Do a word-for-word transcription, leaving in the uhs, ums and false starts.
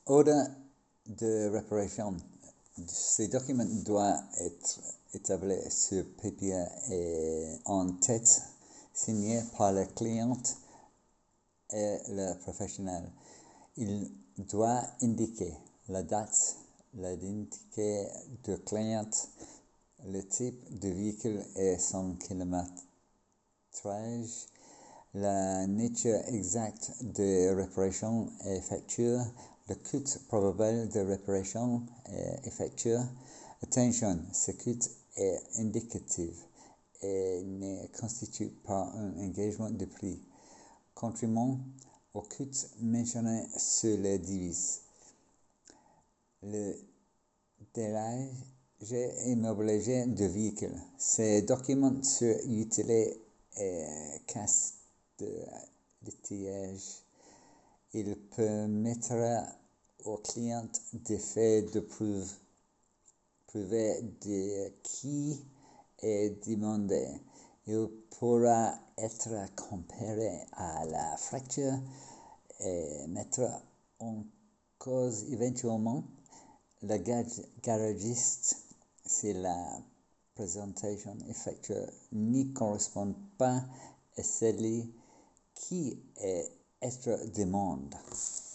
Ordre de réparation. Ces documents doivent être établis sur papier et en tête, signés par le client et le professionnel. Il doit indiquer la date, l'identité du client, le type de véhicule et son kilométrage, la nature exacte de réparation effectuée, le coût probable de réparation effectuée. Attention, ce coût est indicatif et ne constitue pas un engagement de prix. Contrairement au coût mentionné sur les devises. Le délai immobilisé de véhicule. Ces documents sont utiles et cas de litige. Il permettra au client de faire de preuve, prouver de qui est demandé. Il pourra être comparé à la fracture et mettre en cause éventuellement le garagiste si la présentation effectuée n'y correspond pas à celle qui est extra demande.